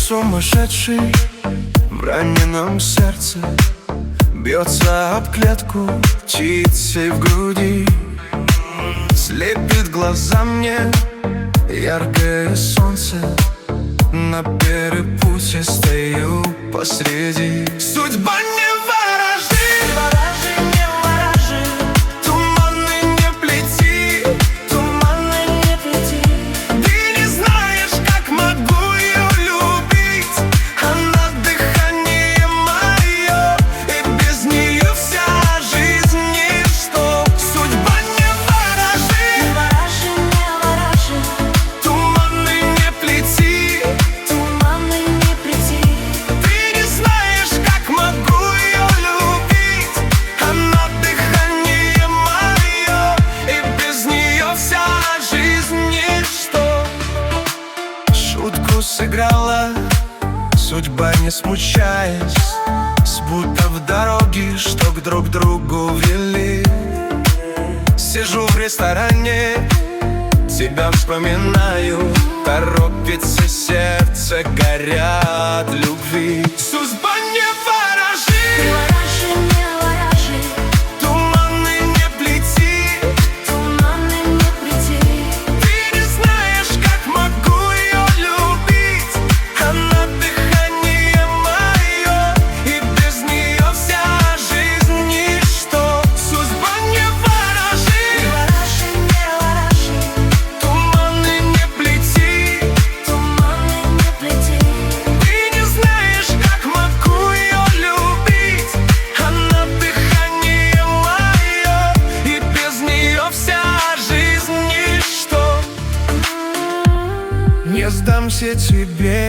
сумасшедший в раненом сердце бьется об клетку птицей в груди. Слепит глаза мне яркое солнце, на перепутье стою посреди. Судьба не ворожи, ворожи, не ворожи, туманы не плети, туманы не плети. ты не знаешь, как могу ее любить. Она дыхание мое, и без нее вся жизнь ничто. Судьба не ворожи, Ворожи, не ворожи, туманы не плети, туманы не плети. ты не знаешь, как могу ее любить. Она дыхание мое, и без нее вся жизнь ничто. Шутку сыграла судьба, не смущаясь, спутав дороги, что к друг другу вели. Сижу в ресторане, тебя вспоминаю, торопится сердце, горят любви. Судьба не ворожи, Ворожи, не ворожи, туманы не плети, туманы не плети. ты не знаешь, как могу ее любить. Она дыхание мое, и без нее вся жизнь ничто. Судьба не ворожи, Ворожи, не ворожи, туманы не плети, туманы не плети. ты не знаешь, как могу ее любить. Она дыхание мое, и без нее вся жизнь ничто. Не сдамся тебе,